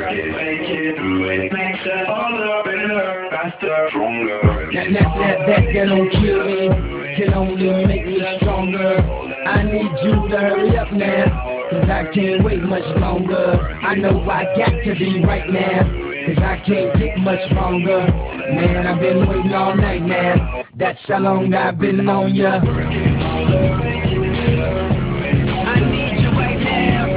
make it, do it, makes us harder, better, faster, stronger. That don't kill me, can only make me stronger. I need you to hurry up now, cause I can't wait much longer. I know I got to be right now, cause I can't get much longer. Man, I've been waiting all night now, that's how long I've been on ya. I need you right now,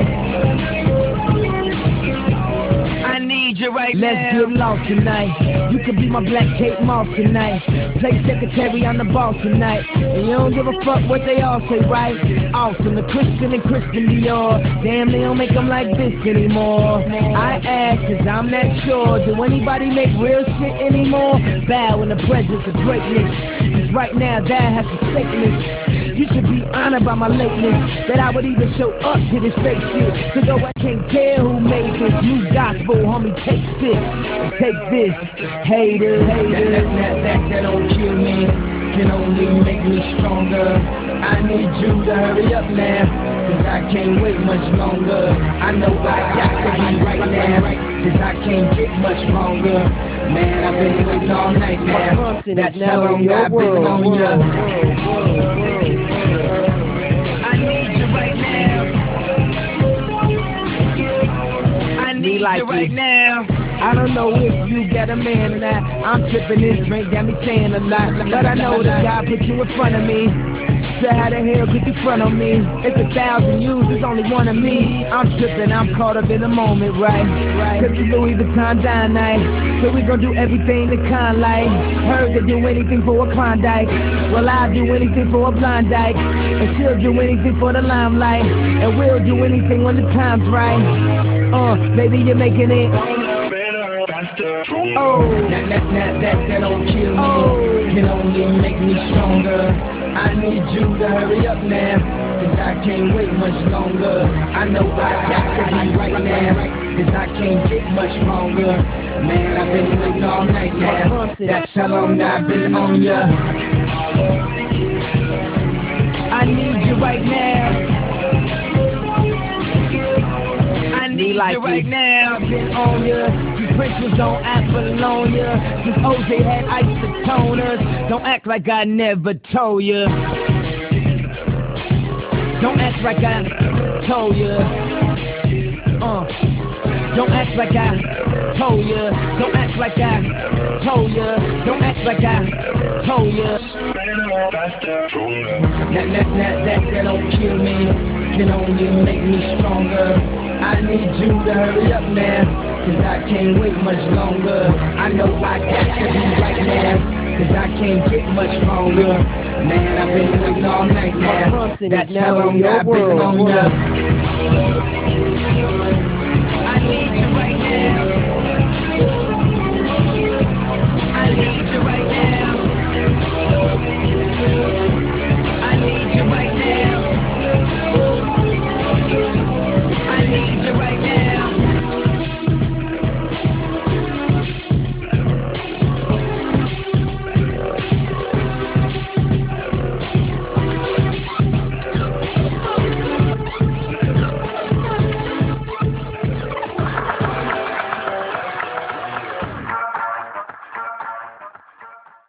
I need you right now. Let's get lost tonight, you can be my Black Kate Moss tonight. Play secretary on the boss tonight, and you don't give a fuck what they all say, right? Awesome, the Christian and Christian Dior. Damn, they don't make them like this anymore. I ask, cause I'm not sure, do anybody make real shit anymore? Bow in the presence of greatness, cause right now that has forsaken us. You should be honored by my lateness, that I would even show up to this fake shit. Cause though I can't tell who made this new gospel, homie, take this, haters. That don't kill me, can only make me stronger. I need you to hurry up now, cause I can't wait much longer. I know I got to be right now, cause I can't get much longer. Man, I've been waiting all night now, that's how long I've been on ya. I need you right now, I need you right now. I don't know if you got a man or not, I'm tripping, this drink got me saying a lot. But I know that God put you in front of me, so how the hell could you front on me? It's 1,000 yous, there's only one of me. I'm tripping, I'm caught up in the moment, right? Cause it's Louis Vuitton dine night, so we gon' do everything the kind like. Heard they do anything for a Klondike, well I'll do anything for a blind dyke, and she'll do anything for the limelight, and we'll do anything when the time's right. Baby, you're making it. Oh, that don't kill me, can only make me stronger. I need you to hurry up now, cause I can't wait much longer. I know I got to be right now, cause I can't get much longer. Man, I've been waiting all night now, that's how long I've been on ya. I need you right now, I need you right now. I've been on ya, Prince was on Apollonia, since OJ had isotoners. Don't act like I never told ya, don't act like I told ya. Don't act like I told ya, don't act like I told ya, don't act like I told ya. That don't kill me, can only make me stronger. I need you to hurry up now, cause I can't wait much longer. I know I got to be right now, cause I can't get much longer. Man, I've been waiting all night now, that's how long I've been on ya.